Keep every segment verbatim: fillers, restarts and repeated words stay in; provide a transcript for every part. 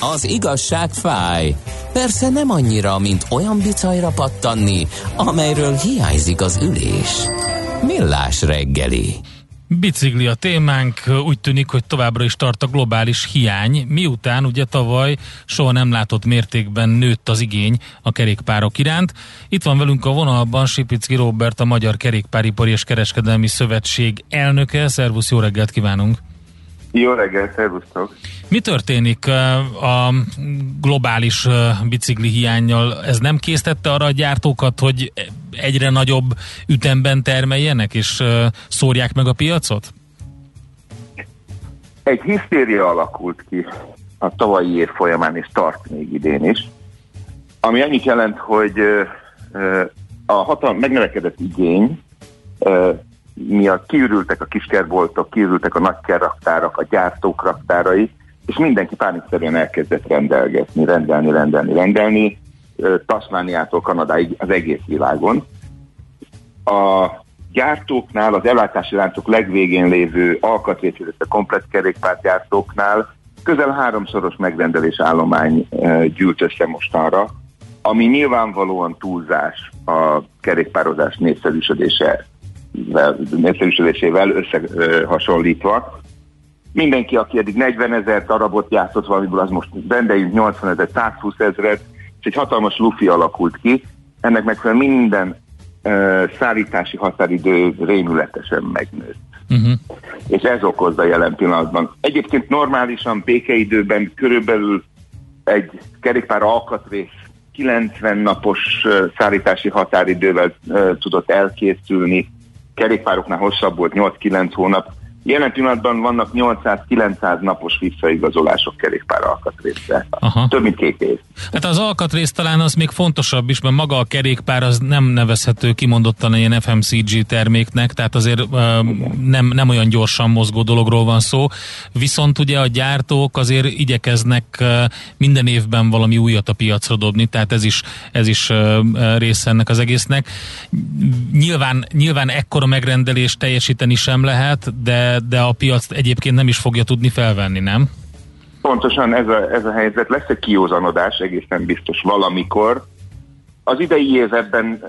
Az igazság fáj. Persze nem annyira, mint olyan bicajra pattanni, amelyről hiányzik az ülés. Millás reggeli. Bicikli a témánk, úgy tűnik, hogy továbbra is tart a globális hiány, miután ugye tavaly soha nem látott mértékben nőtt az igény a kerékpárok iránt. Itt van velünk a vonalban Sipicki Róbert, a Magyar Kerékpáripari és Kereskedelmi Szövetség elnöke. Szervusz, jó reggelt kívánunk! Jó reggelt, szervusztok! Mi történik a globális bicikli hiánnyal? Ez nem késztette arra a gyártókat, hogy egyre nagyobb ütemben termeljenek és szórják meg a piacot? Egy hisztéria alakult ki a tavalyi év folyamán, és tart még idén is, ami annyit jelent, hogy a hatalmas megnövekedett igény miatt kiürültek a kiskertboltok, kiürültek a nagykerraktárak, a gyártók raktárai, és mindenki pánikszerűen elkezdett rendelgetni, rendelni, rendelni, rendelni, Tasmániától Kanadáig az egész világon. A gyártóknál, az ellátási láncok legvégén lévő alkatrészületek, komplett kerékpárgyártóknál közel háromszoros megrendelés állomány gyűlt össze mostanra, ami nyilvánvalóan túlzás a kerékpározás népszerűsödése népszerűsödésével összehasonlítva. Mindenki, aki eddig negyvenezer darabot gyártott valamiből, az most rendeljünk nyolcvanezer, százhúsz ezret, és egy hatalmas lufi alakult ki. Ennek megfelelően minden uh, szállítási határidő rémületesen megnőtt. Uh-huh. És ez okozza jelen pillanatban. Egyébként normálisan békeidőben körülbelül egy kerékpár alkatrész kilencven napos uh, szállítási határidővel uh, tudott elkészülni, kerékpároknál hosszabb volt, nyolc-kilenc hónap. Jelen pillanatban vannak nyolcszáz-kilencszáz napos visszaigazolások kerékpár alkatrészre. Több mint két év. Hát az alkatrész talán az még fontosabb is, mert maga a kerékpár az nem nevezhető kimondottan ilyen ef em cé gé terméknek, tehát azért uh, nem, nem olyan gyorsan mozgó dologról van szó. Viszont ugye a gyártók azért igyekeznek uh, minden évben valami újat a piacra dobni, tehát ez is, ez is uh, része ennek az egésznek. Nyilván, nyilván ekkora megrendelést teljesíteni sem lehet, de de a piac egyébként nem is fogja tudni felvenni, nem? Pontosan ez a, ez a helyzet. Lesz egy kiózanodás, egészen biztos valamikor. Az idei év ebben,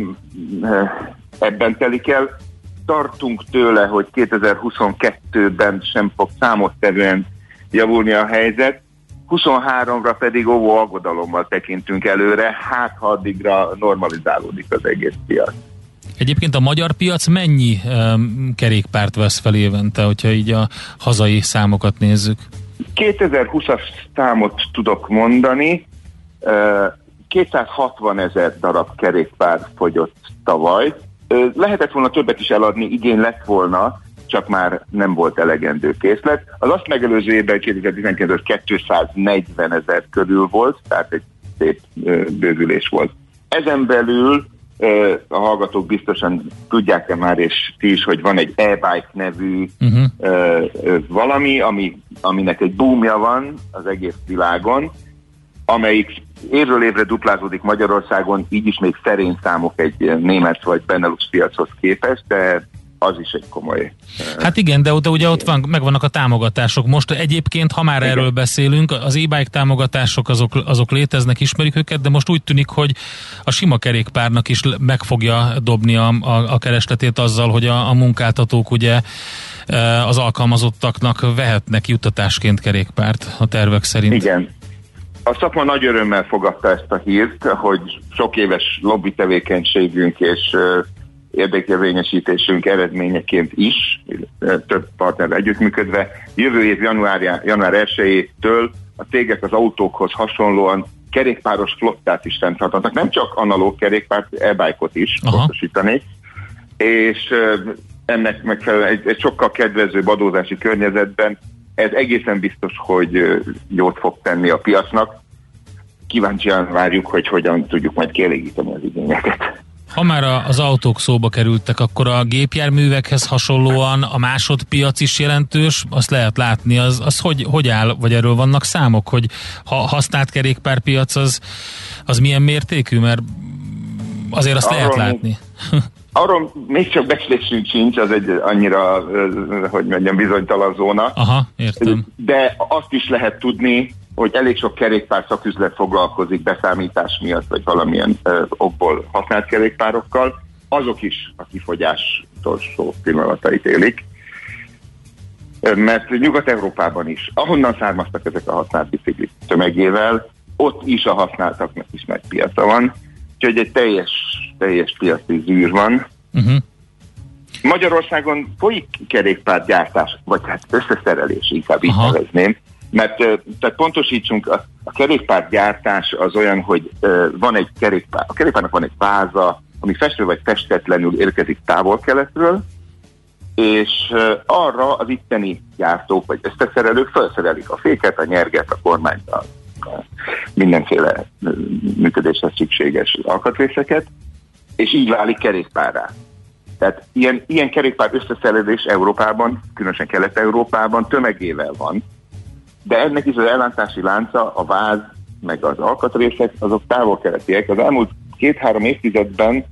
ebben telik el. Tartunk tőle, hogy kétezer-huszonkettőben sem fog számottevően javulni a helyzet. huszonháromra pedig óvó aggodalommal tekintünk előre, hát ha addigra normalizálódik az egész piac. Egyébként a magyar piac mennyi um, kerékpárt vesz fel évente, hogyha így a hazai számokat nézzük? kétezer-húszas számot tudok mondani, uh, kétszázhatvan ezer darab kerékpár fogyott tavaly. Uh, lehetett volna többet is eladni, igény lett volna, csak már nem volt elegendő készlet. Az azt megelőző évben kétezer-tizenkilencben kétszáznegyven ezer körül volt, tehát egy szép uh, bővülés volt. Ezen belül a hallgatók biztosan tudják-e már, és ti is, hogy van egy e-bike nevű uh-huh. uh, valami, ami, aminek egy boomja van az egész világon, amelyik évről évre duplázódik Magyarországon, így is még szerény számok egy német vagy Benelux piachoz képest, de az is egy komoly... Hát igen, de, de ugye ott van, megvannak a támogatások. Most egyébként, ha már igen. erről beszélünk, az e-bike támogatások azok, azok léteznek, ismerjük őket, de most úgy tűnik, hogy a sima kerékpárnak is meg fogja dobni a, a, a keresletét azzal, hogy a, a munkáltatók ugye az alkalmazottaknak vehetnek juttatásként kerékpárt a tervek szerint. Igen. A szakma nagy örömmel fogadta ezt a hírt, hogy sok éves lobby tevékenységünk és érdekérvényesítésünk eredményeként is, több partnerrel együttműködve, jövő év január, január elsejétől a cégek az autókhoz hasonlóan kerékpáros flottát is fenntartanak, nem csak analóg kerékpárt, e-bike-ot is pontosítanék, és ennek megfelelően egy, egy sokkal kedvezőbb adózási környezetben ez egészen biztos, hogy jót fog tenni a piacnak. Kíváncsian várjuk, hogy hogyan tudjuk majd kielégíteni az igényeket. Ha már az autók szóba kerültek, akkor a gépjárművekhez hasonlóan a másodpiac is jelentős, azt lehet látni, az, az hogy, hogy áll, vagy erről vannak számok, hogy ha használt kerékpárpiac az, az milyen mértékű, mert azért azt arról lehet látni. Arról még csak becslésünk sincs, az egy annyira, hogy mondjam, bizonytalan zóna. Aha, értem. De azt is lehet tudni, hogy elég sok kerékpár szaküzlet foglalkozik beszámítás miatt, vagy valamilyen ö, okból használt kerékpárokkal. Azok is a kifogyás utolsó pillanatait élik. Mert Nyugat-Európában is, ahonnan származtak ezek a használt biciklik tömegével, ott is a használtaknak is nagy piaca van. Úgyhogy egy teljes, teljes piaci zűr van. Uh-huh. Magyarországon folyik kerékpárgyártás, vagy hát összeszerelés, inkább így nevezném. Mert tehát pontosítsunk, a, a kerékpárgyártás az olyan, hogy uh, van egy kerékpár, a kerékpárnak van egy váza, ami festve vagy festetlenül érkezik távol-keletről, és uh, arra az itteni gyártók vagy összeszerelők felszerelik a féket, a nyerget, a kormányt, a, a mindenféle uh, működéshez szükséges alkatrészeket, és így válik kerékpárrá. Tehát ilyen, ilyen kerékpár összeszerelés Európában, különösen Kelet-Európában tömegével van, de ennek is az ellátási lánca, a váz, meg az alkatrészek, azok távol-keletiek. Az elmúlt két-három évtizedben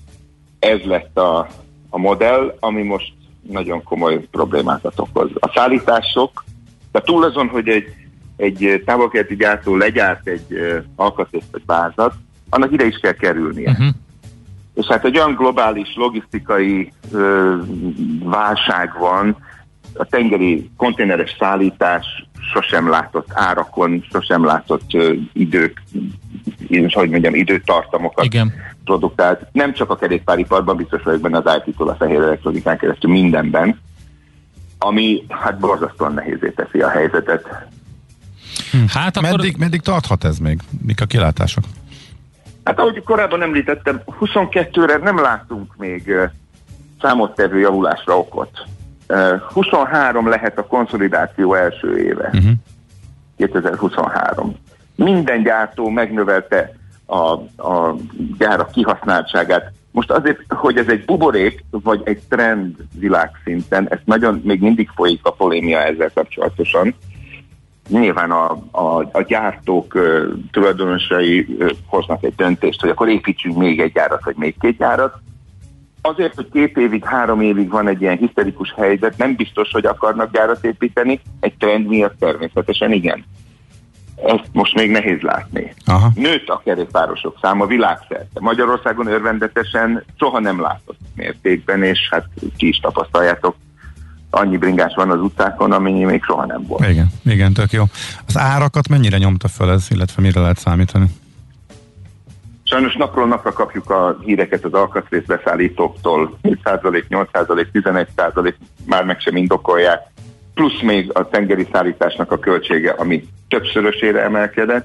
ez lett a, a modell, ami most nagyon komoly problémákat okoz. A szállítások, de túl azon, hogy egy, egy távol-keleti gyártó legyárt egy uh, alkatrészt vagy vázat, annak ide is kell kerülnie. Uh-huh. És hát egy olyan globális logisztikai uh, válság van, a tengeri konténeres szállítás sosem látott árakon, sosem látott uh, idők, hogy mondjam, időtartamokat Igen. produkált. Nem csak a kerékpáriparban, biztos vagyok benne az í té-től a fehér elektronikán keresztül mindenben, ami hát borzasztóan nehézé teszi a helyzetet. Hm. Hát akkor... meddig, meddig tarthat ez még? Mik a kilátások? Hát ahogy korábban említettem, huszonkettőre nem látunk még uh, számottevő javulásra okot. Uh, huszonhárom lehet a konszolidáció első éve. Uh-huh. kétezer-huszonhárom. Minden gyártó megnövelte a, a gyárak kihasználtságát. Most azért, hogy ez egy buborék, vagy egy trend világszinten, ez nagyon, még mindig folyik a polémia ezzel kapcsolatosan. Nyilván a, a, a gyártók uh, tulajdonosai uh, hoznak egy döntést, hogy akkor építsünk még egy gyárat, vagy még két gyárat. Azért, hogy két évig, három évig van egy ilyen hiszterikus helyzet, nem biztos, hogy akarnak gyárat építeni, egy trend miatt természetesen igen. Ezt most még nehéz látni. Aha. Nőtt a kerékpárosok száma világszerte. Magyarországon örvendetesen soha nem látott mértékben, és hát ki is tapasztaljátok, annyi bringás van az utcákon, amennyi még soha nem volt. Igen, igen, tök jó. Az árakat mennyire nyomta fel ez, illetve mire lehet számítani? Sajnos napról napra kapjuk a híreket az alkatrészbeszállítóktól, hét százalék, nyolc százalék, tizenegy százalék, már meg sem indokolják, plusz még a tengeri szállításnak a költsége, ami többszörösére emelkedett.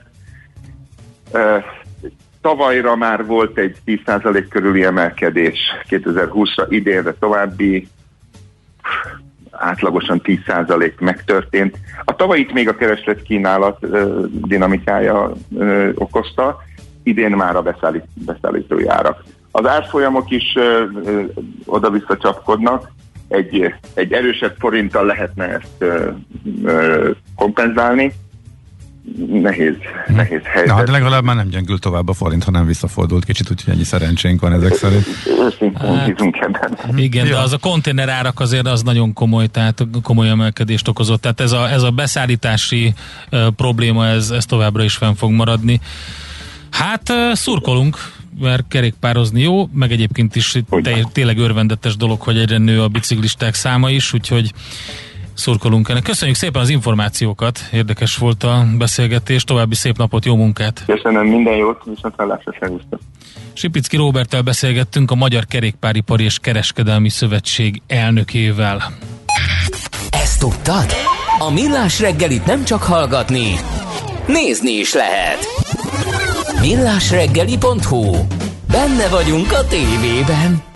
Tavalyra már volt egy tíz százalék körüli emelkedés, kétezer-húszra, idénre további átlagosan tíz százalék megtörtént. A tavalyit még a kereslet-kínálat dinamikája okozta, idén már a beszállít, beszállítói árak. Az árfolyamok is ö, ö, oda-vissza csapkodnak, egy, egy erősebb forinttal lehetne ezt ö, ö, kompenzálni. Nehéz, hm. nehéz helyzet. Na, de legalább már nem gyengült tovább a forint, hanem visszafordult kicsit, úgyhogy ennyi szerencsénk van ezek szerint. Őszintén bízunk ebben. Igen, ja. De az a konténerárak azért az nagyon komoly, tehát komoly emelkedést okozott. Tehát ez a, ez a beszállítási uh, probléma, ez, ez továbbra is fenn fog maradni. Hát szurkolunk, mert kerékpározni jó, meg egyébként is te, tényleg örvendetes dolog, hogy egyre nő a biciklisták száma is, úgyhogy szurkolunk ennek. Köszönjük szépen az információkat, érdekes volt a beszélgetés, további szép napot, jó munkát! Köszönöm, minden jót, viszont hallásra, szervusztok! Sipicki Róberttel beszélgettünk, a Magyar Kerékpáripari és Kereskedelmi Szövetség elnökével. Ezt tudtad? A Millás reggelit nem csak hallgatni, nézni is lehet! millásreggeli pont hu. Benne vagyunk a tévében.